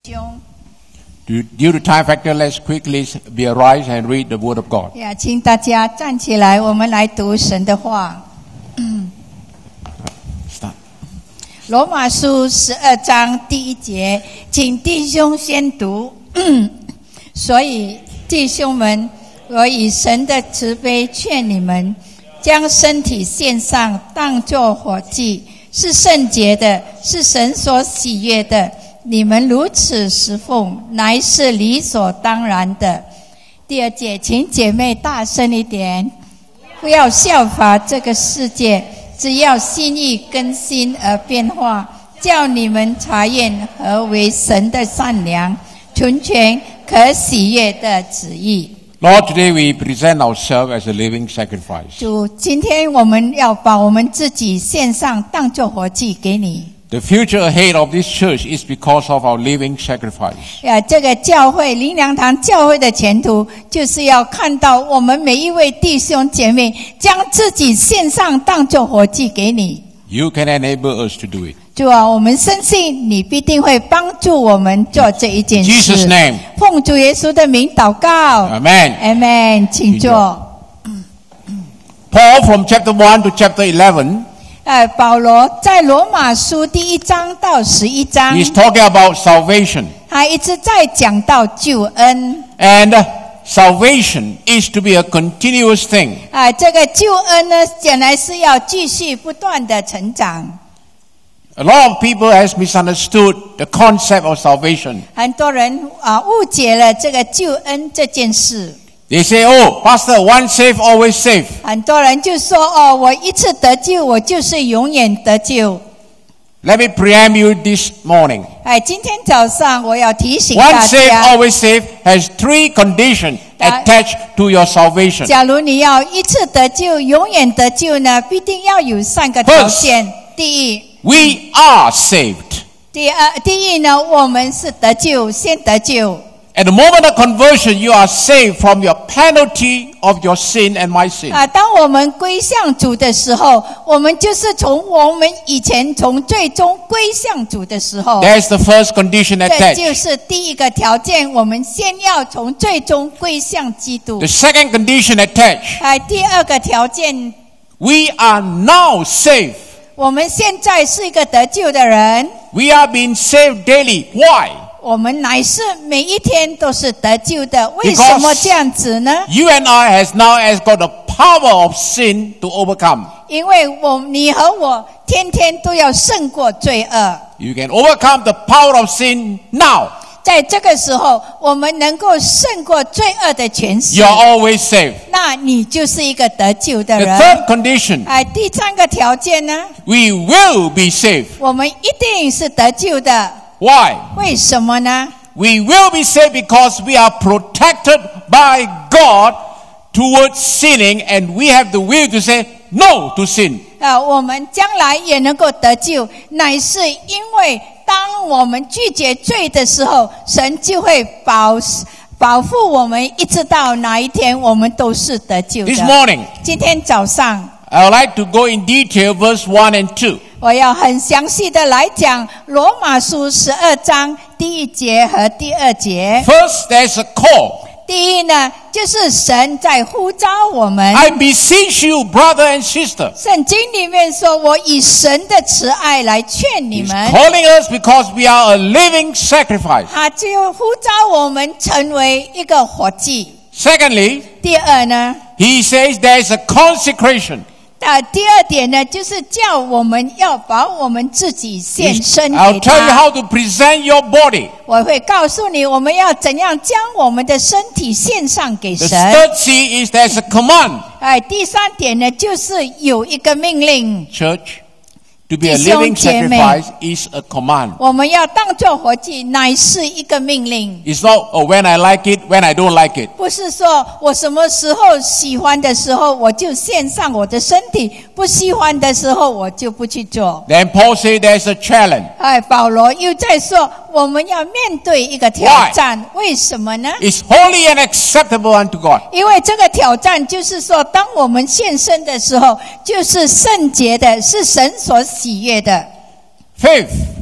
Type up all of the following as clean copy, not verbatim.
Due to time factor, let's quickly be arise and read the Word of God. 请大家站起来，我们来读神的话。 Start. 罗马书12章第1节，请弟兄先读。所以弟兄们，我以神的慈悲劝你们，将身体献上，当作活祭，是圣洁的，是神所喜悦的。你们如此侍奉，乃是理所当然的。第2节，请姐妹大声一点，不要效法这个世界，只要心意更新而变化，叫你们察验何为神的善良、纯全、可喜悦的旨意。 Lord, today we present ourselves as a living sacrifice. 主，今天我们要把我们自己献上，当作活祭给你。 The future ahead of this church is because of our living sacrifice. 这个教会灵粮堂教会的前途，就是要看到我们每一位弟兄姐妹将自己献上，当作活祭给你。 You can enable us to do it. 主啊，我们深信你必定会帮助我们做这一件事。 Jesus' name. 奉主耶稣的名祷告。 Amen. Amen. 请坐。 Paul from chapter 1 to chapter 11. 保罗在罗马书第1章到11章 He's talking about salvation. 他一直在讲到救恩。 And salvation is to be a continuous thing. 这个救恩呢，本来是要继续不断的成长。 A lot of people has misunderstood the concept of salvation. 很多人误解了这个救恩这件事。 They say, "Oh, Pastor, once saved, always saved." 很多人就说，我一次得救，我就是永远得救。 Let me preempt you this morning. 今天早上我要提醒大 Once saved, 家， always saved has 3 conditions attached to your salvation. 假如你要一次得救，永远得救呢，必定要有3个条件。第一 We are saved. 第一呢，我们是得救，先得救。 At the moment of conversion, you are saved from your penalty of your sin and my sin. 当我们归向主的时候，我们就是从我们以前从最终归向主的时候。 That's the first condition 这 attached. 就是第一个条件，我们先要从最终归向基督。 The second condition attached. 第2个条件 We are now saved. 我们现在是一个得救的人。 We are being saved daily. Why? 我们乃是每一天都是得救的。为什么这样子呢？ You and I has now got the power of sin to overcome. 因为你和我天天都要胜过罪恶。 You can overcome the power of sin now. 在这个时候，我们能够胜过罪恶的权势。 You are always saved. 那你就是一个得救的 The 人。 third condition. 第3个条件呢？ We will be saved. 我们一定是得救的。 Why? 为什么呢？ We will be saved because we are protected by God towards sinning, and we have the will to say no to sin. 我们将来也能够得救，乃是因为当我们拒绝罪的时候，神就会保护我们，一直到哪一天我们都是得救的。 This morning, 今天早上 I would like to go in detail verse 1 and 2. 我要很详细的来讲罗马书12章第1节和第2节。 First, there's a call. 第一呢，就是神在呼召我们。 I beseech you, brother and sister. 圣经里面说，我以神的慈爱来劝你 He's 们。 calling us because we are a living sacrifice. 他就呼召我们成为一个活祭。 Secondly, 第2呢， he says there's a consecration. 第2点呢，就是叫我们要把我们自己献身 I'll 给 tell you 他。 how to present your body. 我会告诉你，我们要怎样将我们的身体献上给 The 神。 third C is there's a command. 第3点呢，就是有一个命令。 Church, to be a 弟兄 living 姐妹， sacrifice is a command. 我们要当作活祭，乃是一个命令。 It's not, oh, when I like it, when I don't like it. 不是说我什么时候喜欢的时候我就献上我的身体，不喜欢的时候我就不去做。 Then Paul said there's a challenge. 保罗又在说我们要面对一个挑战。为什么呢？ It's holy and acceptable unto God. 因为这个挑战就是说，当我们献身的时候，就是圣洁的，是神所喜悦的。 Fifth,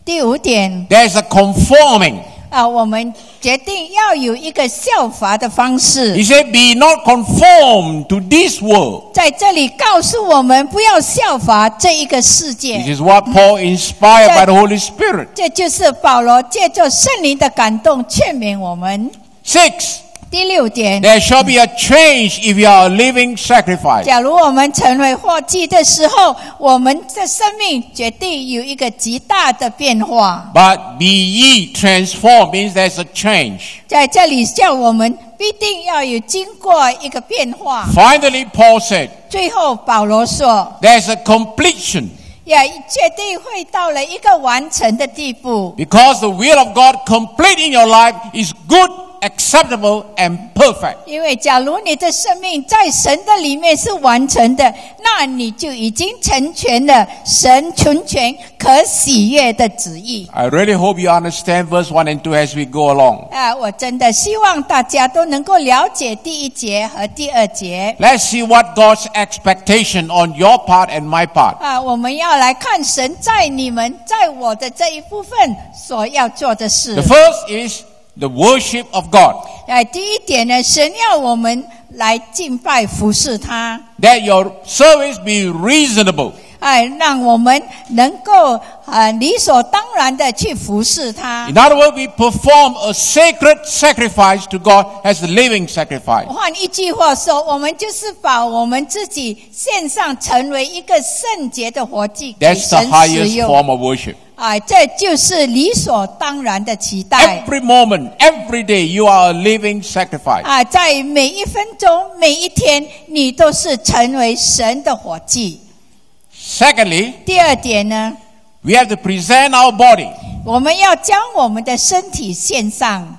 第5点 there's a conforming. 我们决定要有一个效法的方式。 He said, be not conformed to this world. 在这里告诉我们不要效法这一个世界。 This is what Paul inspired by the Holy Spirit. 这就是保罗借着圣灵的感动劝勉我们。 6, 第6点， there shall be a change if you are a living sacrifice. 假如我们成为活祭的时候，我们的生命决定有一个极大的变化。 But be ye transformed means there's a change. 在这里叫我们必定要有经过一个变化。 Finally, Paul said, 最后保罗说， there's a completion 也决定会到了一个完成的地步。 because the will of God complete in your life is good, acceptable, and perfect. 因为假如你的生命在神的里面是完成的，那你就已经成全了神纯全可喜悦的旨意。 I really hope you understand verse 1 and 2 as we go along. 我真的希望大家都能够了解第1节和第2节。 Let's see what God's expectation on your part and my part. 我们要来看神在你们在我的这一部分所要做的事。 The first is the worship of God. 第1点呢，神要我们来敬拜服侍他。 That your service be reasonable. 让我们能够理所当然的去服侍他。 In other words, we perform a sacred sacrifice to God as a living sacrifice. 换一句话说，我们就是把我们自己献上，成为一个圣洁的活祭给 That's the 神使 highest 用。 form of worship. 这就是理所当然的期待。 Every moment, every day, you are a living sacrifice. 在每一分钟、每一天，你都是成为神的活祭。 Secondly, 第2点呢， we have to present our body. 我们要将我们的身体献上。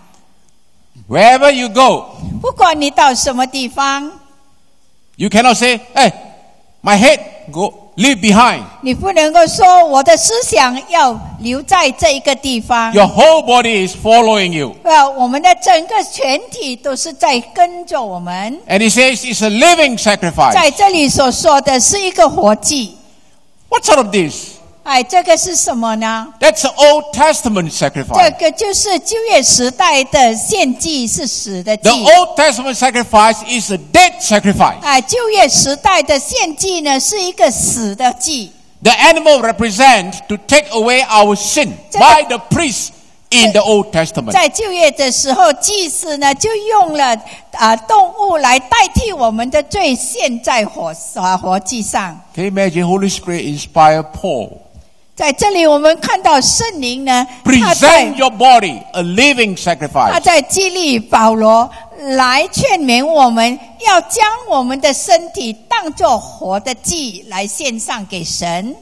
Wherever you go, 不管你到什么地方， you cannot say, hey, my head, go, leave behind. 你不能够说我的思想要留在这一个地方。 Your whole body is following you. 我们的整个全体都是在跟着我们。 And he says it's a living sacrifice. 在这里所说的是一个活祭。 What sort of this? 这个是什么呢？ That's an Old Testament 这 sacrifice. 个就是旧约时代的献祭，是死的祭。 The Old Testament sacrifice is a dead sacrifice. 旧约时代的献祭呢，是一个死的祭。 The animal represents to take away our sin by the priest in the Old Testament. 在旧约的时候，祭司呢就用了动物来代替我们的罪，献在活祭上。 Can you imagine Holy Spirit inspire Paul? 在这里，我们看到圣灵呢，他 Present your body a living 他 sacrifice. 在激励保罗来劝勉我们，要将我们的身体当作活的祭来献上给神。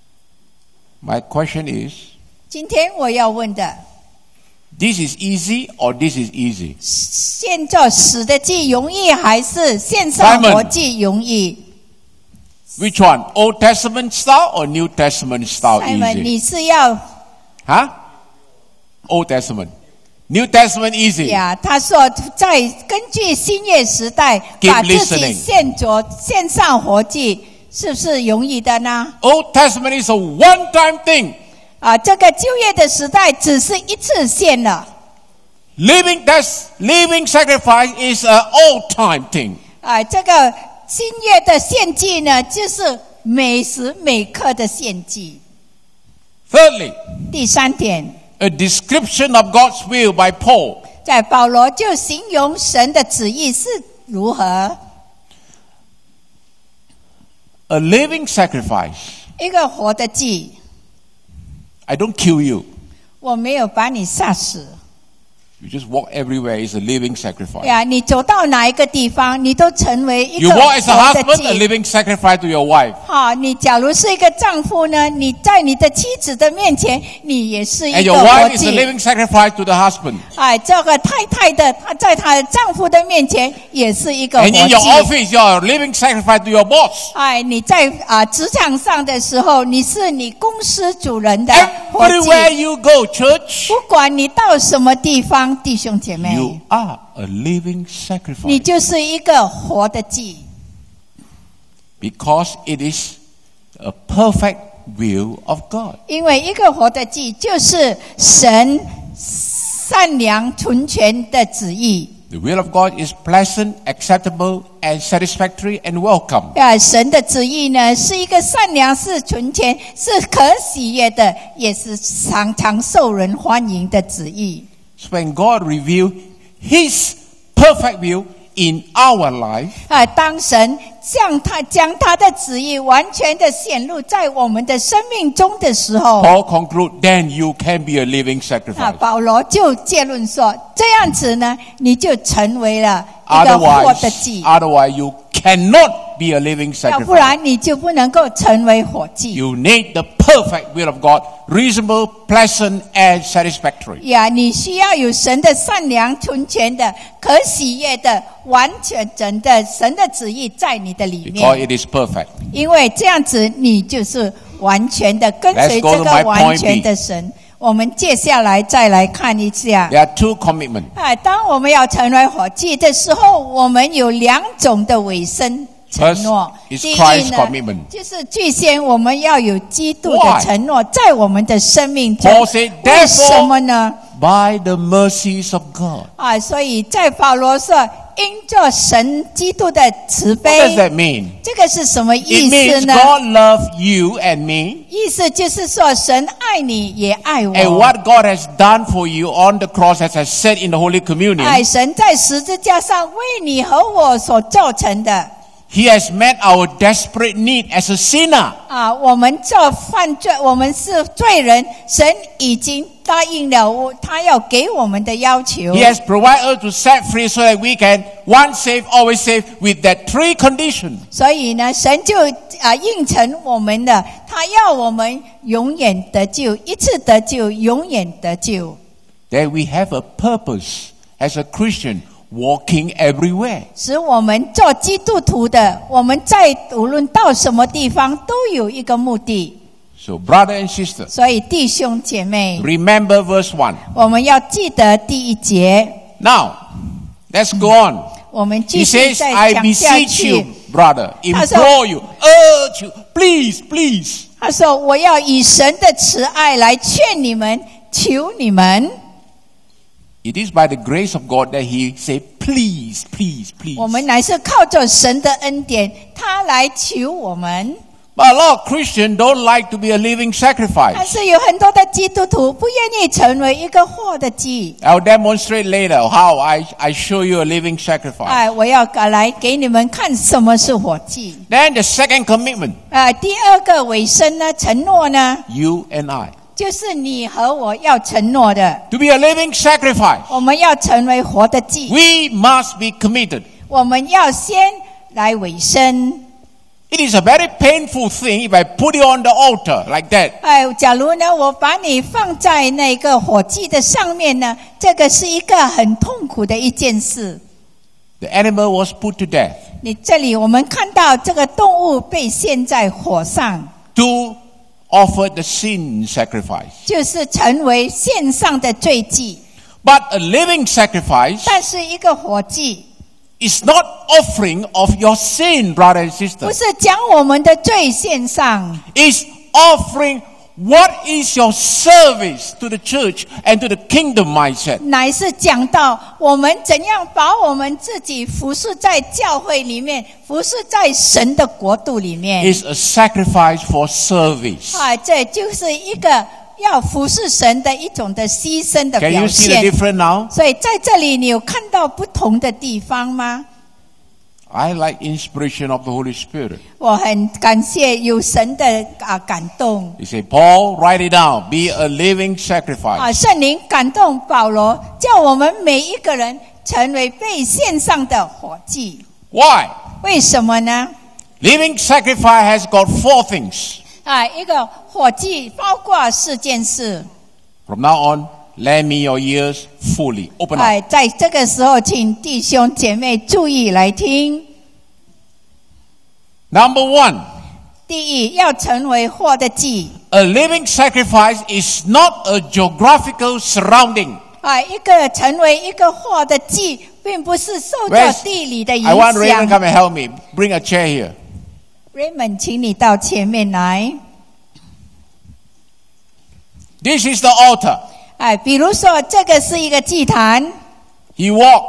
My question is, 今天我要问的， this is easy or this is easy? 献作死的祭容易，还是献上活祭容易？ Which one? Old Testament style or New Testament style Simon， easy? 你是要 Huh? Old Testament. New Testament easy. 呀？他说，在根据新约时代， Keep 把自己 listening. 献上活祭，是不是容易的呢？ Old Testament is a one-time thing. 这个旧约的时代只是一次献了。 Living sacrifice is an all-time thing. 这个新约的献祭呢，就是每时每刻的献祭。 Thirdly, 第3点， a description of God's will by Paul. 在保罗就形容神的旨意是如何。 A living sacrifice. 一个活的祭， I don't kill you. 我没有把你杀死。 You just walk everywhere. It's a living sacrifice. 你走到哪一个地方，你都成为一 You 个 walk as a 活的 husband, a 祭。 living sacrifice to your wife. 你假如是一个丈夫呢，你在你的妻子的面前，你也是 And 一 your 个活 wife is a 祭。 living sacrifice to the husband. 这个太太的，她在她的丈夫的面前也是一个活 And in your 祭。 office, you are a living sacrifice to your boss. 你在职场上的时候，你是你公司主人的活祭。 Everywhere you go, church, 不管你到什么地方，弟兄姐妹， you are a living 你 sacrifice. 就是一个活的祭。 Because it is a perfect will of God. 因为一个活的祭就是神善良纯全的旨意。 The will of God is pleasant, acceptable, and satisfactory and welcome. 神的旨意呢，是一个善良、是纯全、是可喜悦的，也是常常受人欢迎的旨意。 So when God revealed His perfect will in our life, 当神将他的旨意完全的显露在我们的生命中的时候， Paul concludes, then you can be a living sacrifice. 保罗就结论说，这样子呢，你就成为了一个活的祭。 Otherwise you cannot be a living 要不 sacrifice. 然你就不能够成为活祭。 You need the perfect will of God, reasonable, pleasant, and satisfactory. 你需要有神的善良、纯全的、可喜悦的、完全的神的旨意在你的里 Because 面， it is perfect. 因为这样子你就是完全的跟随 Let's go 这 to 个 my 完 point 全 B. 的神。我们接下来再来看一下。 There are two commitments. 当我们要成为活祭的时候，我们有两种的委身承诺。 First is 第一 Christ's 呢 commitment. 就是具先我们要有基督的 Why? 承诺在我们的生命中。 Paul said, 为什么呢？ By the mercies of God. 所以在保罗说，因着神基督的慈 What does 悲， that mean? 这个是什么 It 意思 means 呢？ God loves you and me. 意思就是说，神爱你也爱 And 我。 what God has done for you on the cross, as I said in the Holy Communion, 神在十字架上为你和我所造成的。 He has met our desperate need as a sinner. 我们做犯罪，我们是罪人，神已经答应了他要给我们的要求。 He has provided us to set free so that we can once saved, always saved with that three conditions. 所以呢，神就应承我们的，他要我们永远得救，一次得救，永远得救。 That we have a purpose as a Christian walking everywhere. 使我们做基督徒的，我们在无论到什么地方都有一个目的。 So brother and sister, 所以弟兄姐妹， remember verse 1. 我们要记得第一节。 Now, let's go on. 我们继 He 续 says, 再 I 讲下 beseech you, 去。 brother, 他说- implore you, urge you, please, please. 他说：“我要以神的慈爱来劝你们，求你们。 It is by the grace of God that he said, please, please, please. 我们乃是靠着神的恩典，他来求我们。 But a lot of Christians don't like to be a living 但 sacrifice. 是有很多的基督徒不愿意成为一个活的祭。 I'll demonstrate later how I show you a living sacrifice. 我要来给你们看什么是活祭。 Then the second commitment, 第二个委身呢，承诺呢， you and I. 就是你和我要承诺的， To be a living sacrifice, 我们要成为活的祭， we must be committed. 我们要先来委身。 It is a very painful thing if I put you on the altar like that. 假如呢，我把你放在那个火祭的上面呢，这个是一个很痛苦的一件事。 The animal was put to death 你这里我们看到这个动物被献在火上， to offer the sin sacrifice. 就是成为献上的罪祭。 But a living sacrifice 但是一个火祭 is not offering of your sin, brother and 不 sister. 是将我们的罪献上， It's offering what is your service to the church and to the kingdom mindset. 乃是讲到我们怎样把我们自己服侍在教会里面，服侍在神的国度里面。 It's a sacrifice for service. 这就是一个要服侍神的一种的牺牲的 Can 表 you see the 现。 difference now? 所以在这里你有看到不同的地方吗？ I like inspiration of the Holy Spirit. 我很感谢有神的感动 He said, Paul, write it down. Be a living sacrifice. 圣灵感动保罗，叫我们每一个人成为被献上的火祭。 Why? 为什么呢？ Living sacrifice has got four things. 一个火祭包括4件事。 From now on, lend me your ears fully. Open up. 在这个时候，请弟兄姐妹注意来听。 Number one, 第一，要成为活的祭。 a living sacrifice is not a geographical surrounding. 一个成为一个活的祭，并不是受到 Where's- 地理的影 I want Raymond 响。 come and help me. Bring a chair here. Raymond，请你到前面来。 This is the altar. 比如说这个是一个祭坛。 He walked,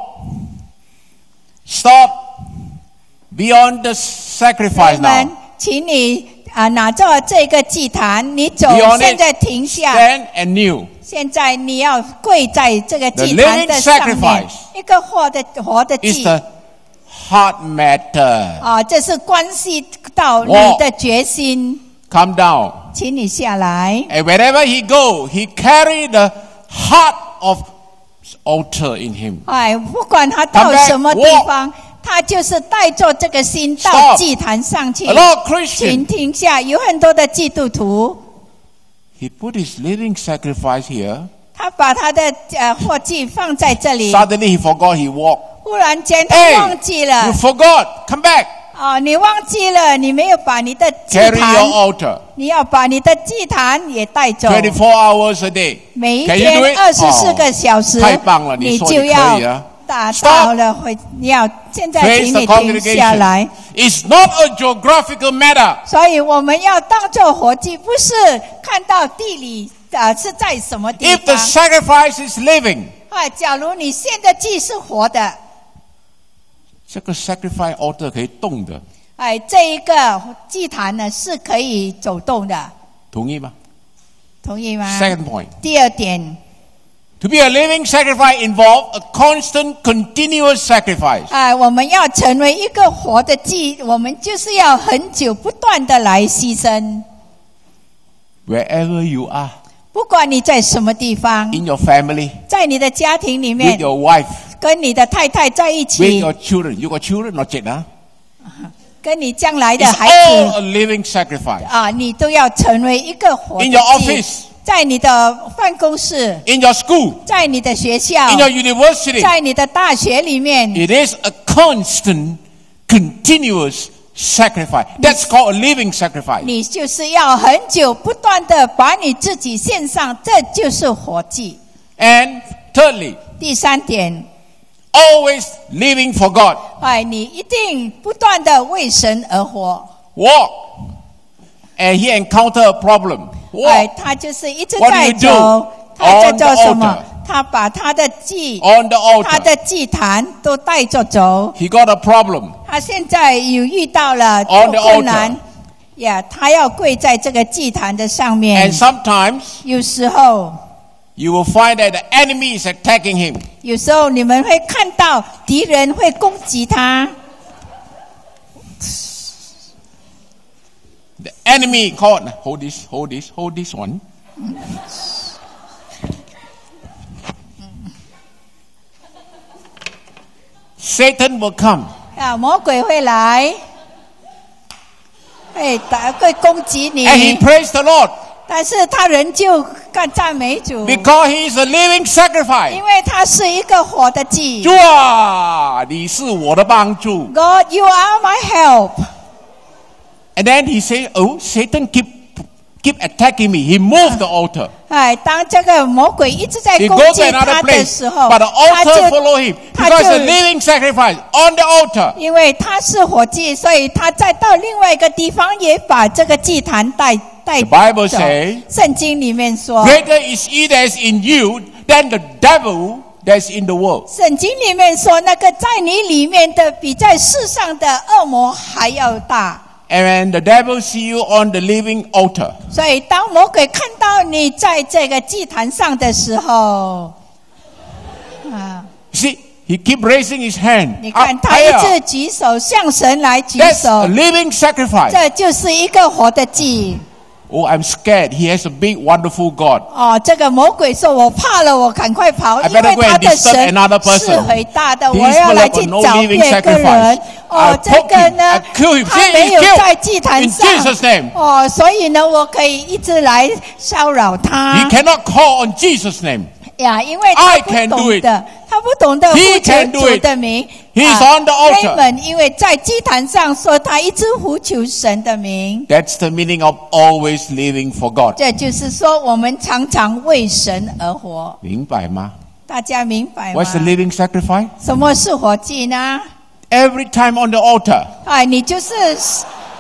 stop beyond the sacrifice 们 now. 请你拿着这个祭坛，你走， Beyond 现在停下。 stand and kneel. 现在你要跪在这个祭坛的上面。 The living sacrifice 一个活的 It's 祭。 the heart matter. 这是关系到你的决心。 Come down. 请你下来。 And wherever he go, he carry the heart of altar in him. 不管他到什么地方，他就是带着这个心到祭坛上去。 A lot of 请 Christians, 停下，有很多的基督徒， he put his living sacrifice here. 他把他的活祭放在这里， Suddenly he forgot he walked. 忽然间他 Hey, 忘记了。 you forgot. Come back. 你忘记了，你没有把你的祭 Carry 坛， your altar. 你要把你的祭坛也带走。 24 hours a day. 每一 Can you 天 do it? 24个小时， 太棒了， 你你说就要你可以啊。 达到了会，你要现在 Praise 请 the 你停下 congregation. 来。 It's not a geographical matter. 所以我们要当作活祭，不是看到地理是在什么地 If the 方。 sacrifice is living, 假如你献的祭是活的， 这个 sacrifice altar 可以动的， 这一个祭坛呢是可以走动的， 同意吗？ 同意吗？ Second point. 第二点， To be a living sacrifice involves a constant, continuous sacrifice. 我们要成为一个活的祭，我们就是要很久不断的来牺牲。 Wherever you are, 不管你在什么地方， in your family, 在你的家庭里 with 面， your wife, 跟你的太太在一 with 起， your children. You got children, not yet, huh? 跟你将来的 It's 孩 all 子 a living sacrifice. 你都要成为一个活的 In 祭。 your office, 在你的办公室， in your school, 在你的学校， in your university, 在你的大学里面， it is a constant, continuous sacrifice. That's called a living sacrifice. 你就是要很久不断的把你自己献上，这就是活祭。 And thirdly, 第三点， always living for God. 你一定不断的为神而活。 Walk. And he encountered a problem. Walk 他就是一直 What do 在 you 走 do？ 他在 On 做 the 什么 altar？ 他把他的祭， on the 他 altar. 的祭坛都带着走。 He got a problem. 他现在有遇到了 On the 困难，他要跪在这个祭坛的上面 And。sometimes 有时候， you will find that the enemy is attacking him. 有时候你们会看到敌人会攻击他。 The enemy called, hold this one. Satan will come. 魔鬼会来，会攻击你， And he praised the Lord. 但是他仍旧赞美主， Because he is a living sacrifice. 因为他是一个活的祭。 主啊，你是我的帮助。 God, you are my help. And then he said, oh, Satan keep attacking me. He moved the altar. 当这个魔鬼一直在 He 攻 goes to 击 another 他的 place. 时候， But the 他 altar 就 follow him. 他 Because 就 the living sacrifice on the altar. 因为他是火祭，所以他再到另外一个地方也把这个祭坛带 The Bible 走 say, 圣经里面说， greater is he that is in you than the devil that is in the world. 圣经里面说，那个在你里面的比在世上的恶魔还要大。 And when the devil see you on the living altar, 所以当魔鬼看到你在这个祭坛上的时候， see, he keep raising his hand 你看 up 他一 higher. 直举手向神来举 That's 手 a，living sacrifice. 这就是一个活的祭。 Oh, I'm scared. He has a big, wonderful God. 这个魔鬼说：“我怕了，我赶快跑， I 因为 better go 他 and 的 disturb 神 another 是 person. 伟大的， This 我要来 fellow 去 got no 找 living 别个人 sacrifice. I。 这 poke 个 him. 呢 I kill him. 他 See, 没 he's 有 killed. 在祭坛 In 上 Jesus' name. 所以呢，我可以一直来骚扰 He 他 cannot call on Jesus' name. 因为 I 他 can 不 do 懂 it. 得，他不懂得 He 呼求 can do 主 it. 的名。 He is on the altar. Raymond 因为在祭坛上说他一直呼求神的名， That's the meaning of always living for God. 这就是说我们常常为神而活。 明白吗？ 大家明白吗？ What's the living sacrifice? 什么是活祭呢？ Every time on the altar, 你就是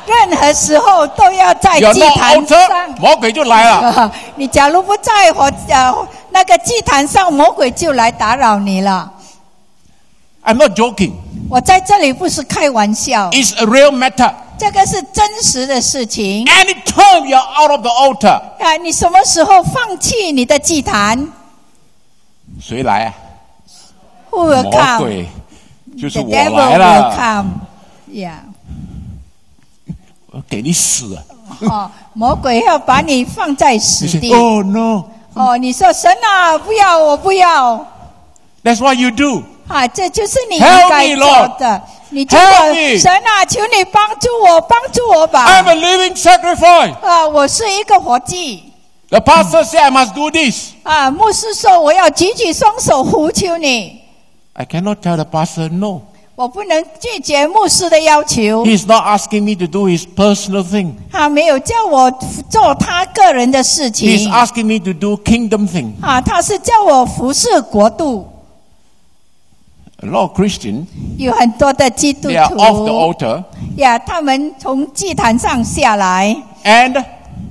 任何时候都要在 You're 祭 not 坛 altar， 上。 魔鬼就来了。 你假如不在那个祭坛上，魔鬼就来打扰你了。 I'm not joking. 我在这里不是开玩笑， It's a real matter. 这个是真实的事情。 Anytime you're out of the altar， 你什么时候放弃你的祭坛？ 谁来啊？ Who will 魔 come? 鬼，就是 The 我 devil 来 will 了， come. Yeah. 我给你死啊！ 魔鬼要把你放在死地。 Oh no！ 你说神啊，不要，我不要。 That's what you do. 这就是你应该做的。你就说神啊，求你帮助我，帮助我吧。 I'm a living sacrifice. 我是一个活祭。 The pastor said I must do this. 牧师说我要举起双手呼求你。 I cannot tell the pastor no. 我不能拒绝牧师的要求。 He's not asking me to do his personal thing. 他没有叫我做他个人的事情。 He's asking me to do kingdom thing. 他是叫我服侍国度。 A lot of Christians, 有很多的基督 they are 徒 off the altar 他们从祭坛上下来， and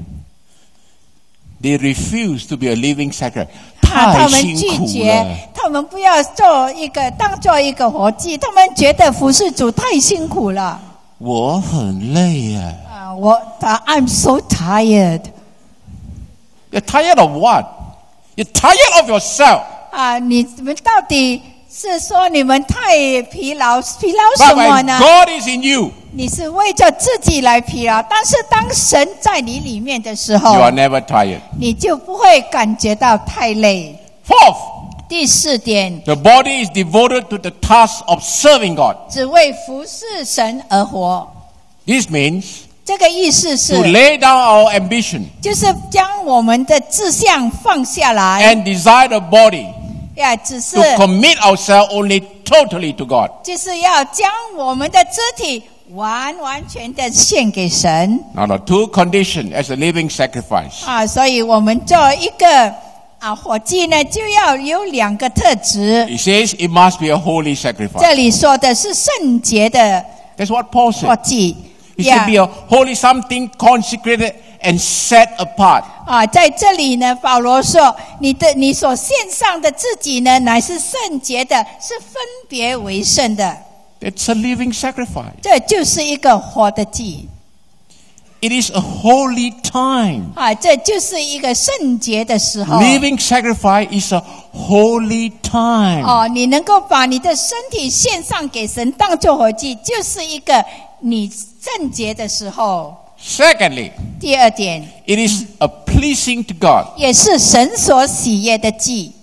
they refuse to be a living sacrifice. 他太们拒辛苦绝了， 他们不要当做一个活祭，他们觉得服侍主太辛苦了。 我很累啊。 I'm so tired. You're tired of what? You're tired of yourself. 你们到底是说你们太疲劳什 But 么 when 呢？ God is in you, 你是为着自己来疲劳，但是当神在你里面的时 you 候 are，never tired. 你就不会感觉到太累。 Fourth, 第四点， the body is devoted to the task of serving God. 只为服侍神而活。 This means 这个意思是 to，lay down our ambition 就是将我们的志向放下来， and desire the body 只是 to commit ourselves only totally to God. 就是要将我们的肢体完全的献给神。 Now the two conditions as a living sacrifice. 所以我们做一个火祭呢，就要有两个特质。 It says it must be a holy sacrifice. 这里说的是圣洁的 That's what Paul 火 said. 祭。 It should be a holy something consecrated and set apart. 在这里呢，保罗说，你所献上的自己呢，乃是圣洁的，是分别为圣的。 It's a living sacrifice. 这就是一个活的祭。 It is a holy time. 这就是一个圣洁的时候。 Living sacrifice is a holy time. 你能够把你的身体献上给神，当作活祭，就是一个你圣洁的时候。 Secondly, 第二点， it is a pleasing to God. 也是神所喜悦的祭。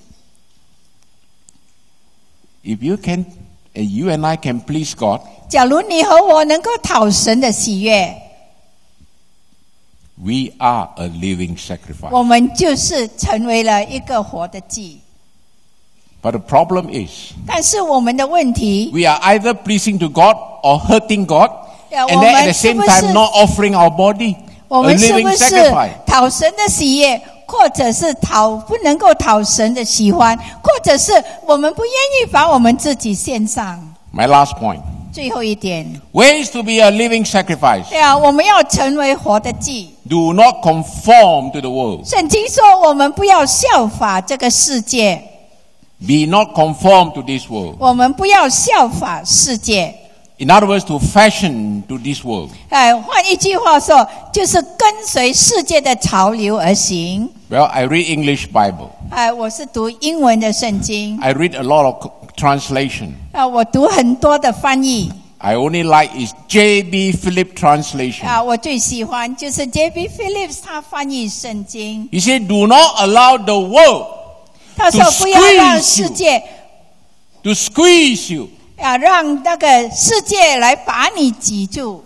If you and I can please God, 假如你和我能够讨神的喜悦， we are a living sacrifice. 我们就是成为了一个活的祭。 But the problem is, 但是我们的问题， we are either pleasing to God or hurting God, and 我 then at 们 the 是 same 不 time 是 not offering our body 我 a 们是 living 不是 sacrifice. 讨神的喜悦，或者是不能够讨神的喜欢，或者是我们不愿意把我们自己献上。 My last point. 最后一点， Ways to be a living sacrifice. 我们要成为活的祭。 Do not conform to the world. 圣经说，我们不要效法这个世界， Be not conformed to this world. 我们不要效法世界。 In other words, to fashion to this world. 换一句话说，就是跟随世界的潮流而行。 Well, I read English Bible. 我是读英文的圣经， I read a lot of translation. 我读很多的翻译。 I only like is J.B. Phillips translation. 我最喜欢就是 J.B. Phillips 他翻译圣经。 He said, do not allow the world 他说 to 不要让 squeeze 世 you. 界 To squeeze you. 让那个世界来把你挤住。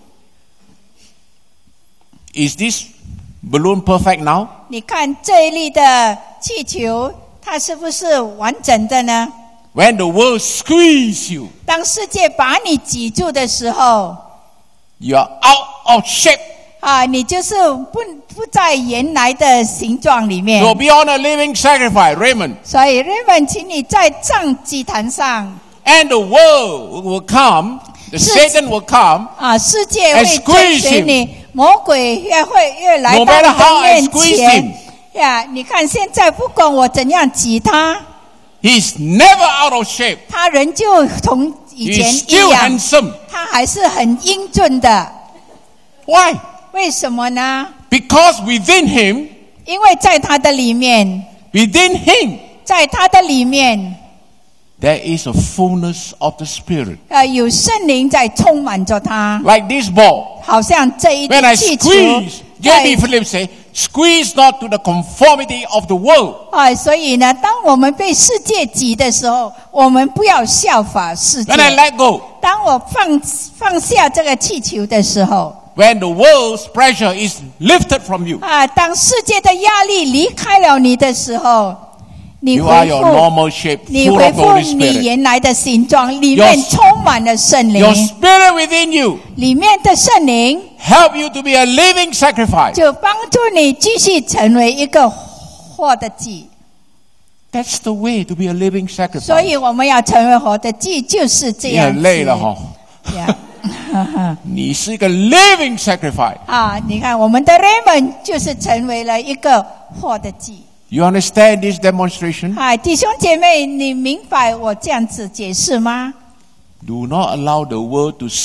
Is this balloon perfect now? 你看这一粒的气球，它是不是完整的呢？ When the world squeeze you, 当世界把你挤住的时候， you are out of shape. 你就是不在原来的形状里面。 So be on a living sacrifice, Raymond. 所以 Raymond， 请你在祭坛上， And the world will come the Satan will come 世界会 and 追 squeeze 随 him. 你，魔鬼会越来 No 到 matter 你 how 的 I 面 squeeze 前 him.。 你看现在不管我怎样挤他， He's never out of shape. 他仍旧同以前 He's 一 still 样， handsome. 他还是很英俊的。 Why? 为什么呢？ Because within him, 因为在他的里面， within him, 在他的里面， there is a fullness of the Spirit. 有圣灵在充满着他， Like this ball. 好像这一 When I 个气球 squeeze, 在 J.B. Phillips say, squeeze not to the conformity of the world. 所以呢，当我们被世界挤的时候，我们不要效法世界 When。I let go, 当我放下这个气球的时候， when the world's pressure is lifted from you, 当世界的压力离开了你的时候，你 you 恢 are your 复， normal shape, 你 full 恢 of the 复 Holy 你 Spirit. 原来的形状，里 Your- 面充满了圣灵 Your，spirit within you 里面的圣灵 help you to be a living sacrifice. 就帮助你继续成为一个活的祭。 That's the way to be a living 所 sacrifice. 以我们要成为活的祭，就是这你样子。 很累了哈， 呀你是一个 living sacrifice. 你看我们的 Raymond 就是成为了一个活的祭。 You understand this demonstration? 弟兄姐妹，你明白我这样子解释吗？ Do not allow the world to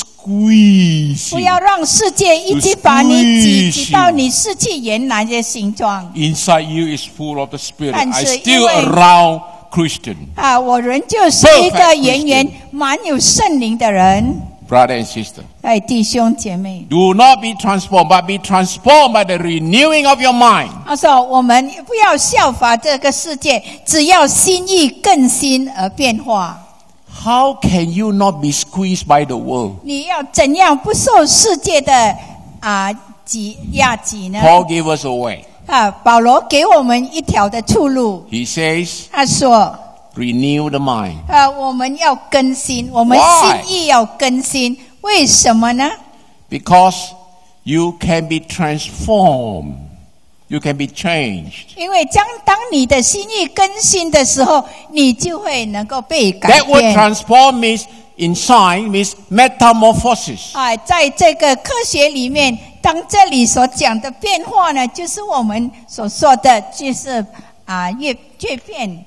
squeeze 不 you. 要让世界一直把你挤到你失去原来的形状。 Inside you is full of the Spirit. 但是 I still 因为 around Christian. 我仍旧是一个 Perfect 圆满有圣灵的人。 Brother and sister. 弟兄姐妹， Do not be transformed, but be transformed by the renewing of your mind. 他说我们不要效法这个世界，只要心意更新而变化。 How can you not be squeezed by the world? 你要怎样不受世界的压挤呢？ Paul gave us a way. 保罗给我们一条的出路。 He says, 他说 renew the mind. 我们要更新，我们 Why? 心意要更新。为什么呢？ Because you can be transformed. You can be changed. 因为当你的心意更新的时候，你就会能够被改 That word 变。 transform means in science means metamorphosis. 在这个科学里面，当这里所讲的变化呢，就是我们所说的，就是越变。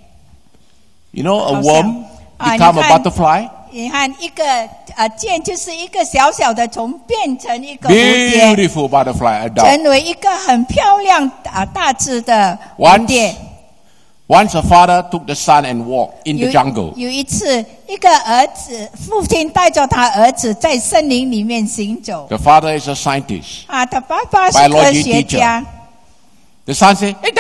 You know, a 好像， worm 你 become a 看 butterfly. 你看一个箭就是一个小小的虫变成一个蝴蝶， Beautiful butterfly, a dove. 成为一个很漂亮大只的蝴蝶。 Once a father took the son and walked in the jungle. 有一次，一个儿子，父亲带着他儿子在森林里面行走。 The father is a scientist. 他爸爸是 Biology 科学家。 The son said, "Hey,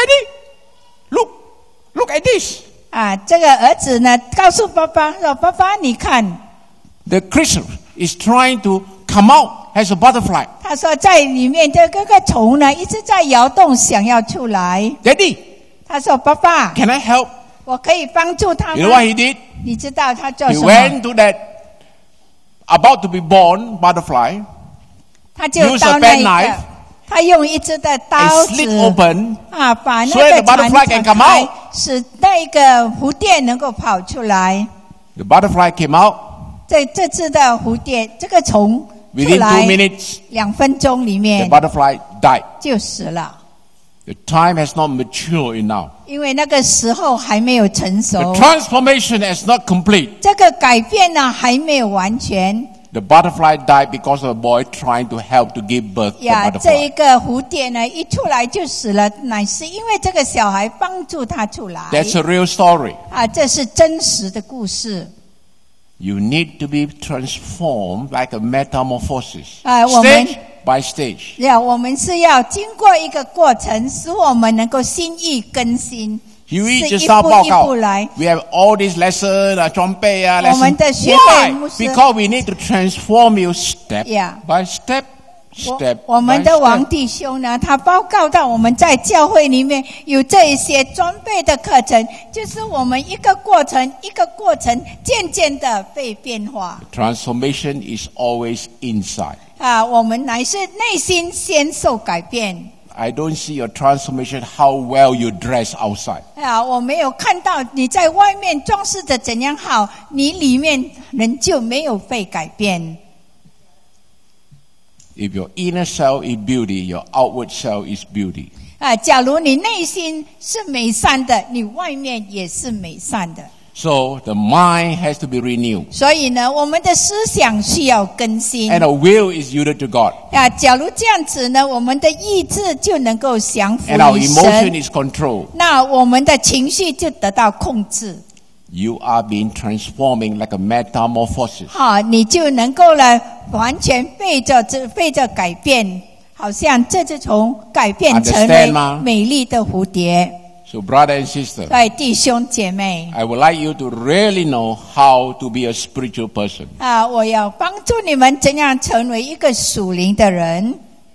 Daddy, look at this." 这个儿子呢，告诉爸爸说：“爸爸，你看。” The creature is trying to come out as a butterfly. 他说，在里面这个虫呢，一直在摇动，想要出来。 Daddy, 他说：“爸爸， can I help? 我可以帮助他 You know what 吗 he did? 你知道他做 He 什么？ went to that about to be born butterfly 他就 use 到 a 那 pen 一 knife 个，他用一只的 and 刀 slit 子 open 把那 so that 个 the 船 butterfly can 敞 come 开 out.， 使那个蝴蝶能够跑出来。 The butterfly came out 这只的蝴蝶，这个虫出 within 来 2 minutes. 2分钟里 The 面 butterfly died. 就死了， The time has not matured enough. 因为那个时候还没有成 The 熟， transformation is not complete. 这个改变呢还没有完全。 The butterfly died because of a boy trying to help to give birth to 呀， the 这一 butterfly. 个蝴蝶呢，一出来就死了，乃是因为这个小孩帮助他出来。 That's a real story. 这是真实的故事。 You need to be transformed like a metamorphosis. 我们 Stage by stage. 我们是要经过一个过程，使我们能够心意更新，是 Huey 一 just now 步报一告步来。 We have all these lessons, 装备我 lesson. 们的学 Why? 费牧师 Because we need to transform you step Yeah. by step, step 我们 by 的王 step. 弟兄呢，他报告到我们在教会里面有这一些装备的课程，就是我们一个过程一个过程，渐渐的被变化。 Transformation is always inside. 我们乃是内心先受改变。 I don't see your transformation how well you dress outside. 我没有看到你在外面装饰的怎样好，你里面仍旧没有被改变。 If your inner self is beauty, your outward self is beauty. 假如你内心是美善的，你外面也是美善的。 So the mind has to be renewed. 所以呢，我们的思想需要更新。 And a will is yielded to God. 假如这样子呢，我们的意志就能够降服 And our 于 emotion 神， is controlled. 那我们的情绪就得到控制。 You are being transforming like a metamorphosis. 你就能够呢，完全被着改变，好像这就从改变成 Understand 为吗？ 美丽的蝴蝶。 So brother and sister, 对，弟兄姐妹 I would like you to really know how to be a spiritual person. 我要帮助你们怎样成为一个属灵的人。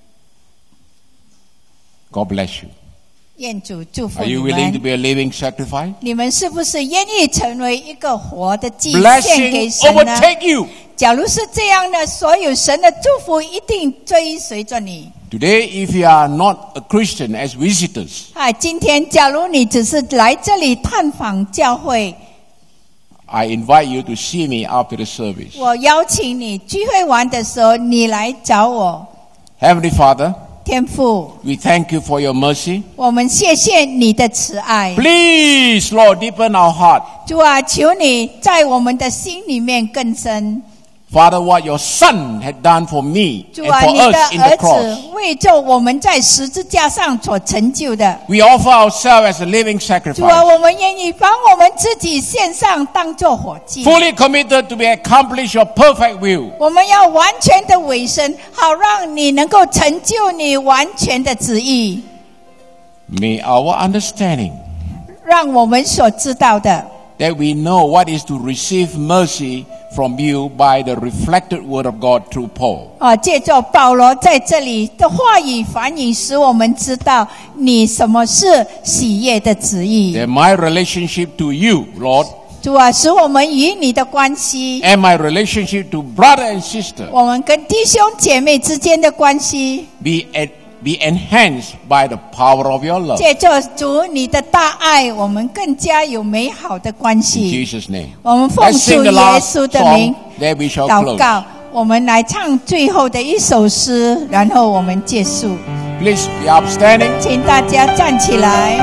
God bless you. 愿主祝福 Are 你 you willing to 们。 be a living sacrifice? 你们是不是愿意成为一个活的祭献给 Blessing 神呢？ overtake you. 假如是这样呢，所有神的祝福一定追随着你。 Today, if you are not a Christian as visitors, 今天假如你只是来这里探访教会， I invite you to see me after the service. 我邀请你聚会完的时候，你来找我。 Heavenly Father, 天父， we thank you for your mercy. 我们谢谢你的慈爱。 Please, Lord, deepen our heart. 主啊，求你在我们的心里面更深。 Father, what your Son had done for me 主 and 啊， for 你的 us in 儿 the cross. 子为着我们在十字架上所成就的。 We offer ourselves as a living 主啊， sacrifice, 我们愿意把我们自己献上，当作火祭。 fully committed to be accomplish your perfect will. 我们要完全的委身，好让你能够成就你完全的旨意。 May our understanding 让我们所知道的， that we know what is to receive mercy from you by the reflected word of God through Paul. 借着保罗在这里的话语反映，使我们知道你什么是喜悦的旨意。 That my relationship to you, Lord, 主啊，使我们与你的关系， and my relationship to brother and sister 我们跟弟兄姐妹之间的关系， be enhanced by the power of your love. 借着主你的大爱，我们更加有美好的关 In 系。 Jesus' name. 我们奉 Let's 主 sing the 耶 last 稣的 song, 名 then we shall 祷 close. 告。我们来唱最后的一首诗，然后我们结束。 Please be upstanding. 请大家站起来。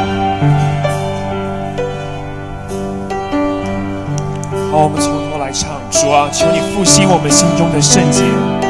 好，我们从头来唱。主啊，求你复兴我们心中的圣洁。